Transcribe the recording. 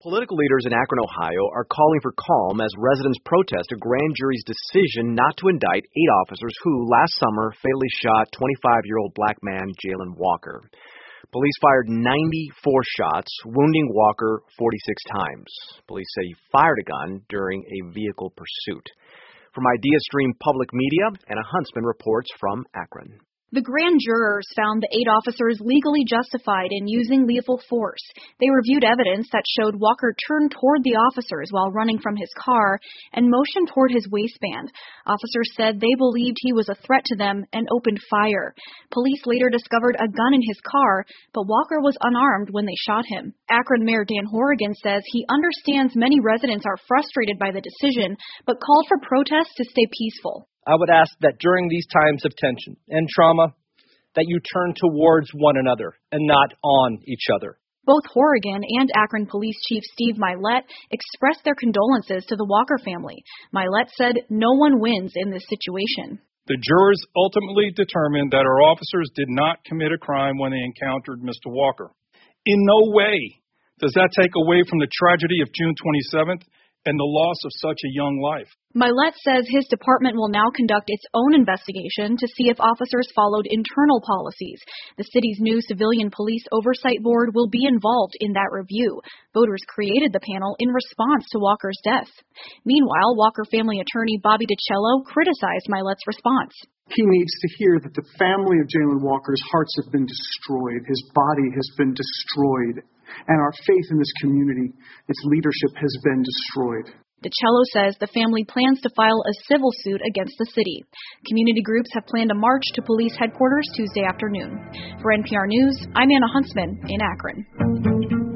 Political leaders in Akron, Ohio are calling for calm as residents protest a grand jury's decision not to indict 8 officers who, last summer, fatally shot 25-year-old black man Jayland Walker. Police fired 94 shots, wounding Walker 46 times. Police say he fired a gun during a vehicle pursuit. From IdeaStream Public Media, Anna Huntsman reports from Akron. The grand jurors found the 8 officers legally justified in using lethal force. They reviewed evidence that showed Walker turned toward the officers while running from his car and motioned toward his waistband. Officers said they believed he was a threat to them and opened fire. Police later discovered a gun in his car, but Walker was unarmed when they shot him. Akron Mayor Dan Horrigan says he understands many residents are frustrated by the decision, but called for protests to stay peaceful. I would ask that during these times of tension and trauma, that you turn towards one another and not on each other. Both Horrigan and Akron Police Chief Steve Mylett expressed their condolences to the Walker family. Mylett said no one wins in this situation. The jurors ultimately determined that our officers did not commit a crime when they encountered Mr. Walker. In no way does that take away from the tragedy of June 27th and the loss of such a young life. Mylett says his department will now conduct its own investigation to see if officers followed internal policies. The city's new Civilian Police Oversight Board will be involved in that review. Voters created the panel in response to Walker's death. Meanwhile, Walker family attorney Bobby DiCello criticized Mylett's response. He needs to hear that the family of Jayland Walker's hearts have been destroyed. His body has been destroyed. And our faith in this community, its leadership has been destroyed. DiCello says the family plans to file a civil suit against the city. Community groups have planned a march to police headquarters Tuesday afternoon. For NPR News, I'm Anna Huntsman in Akron.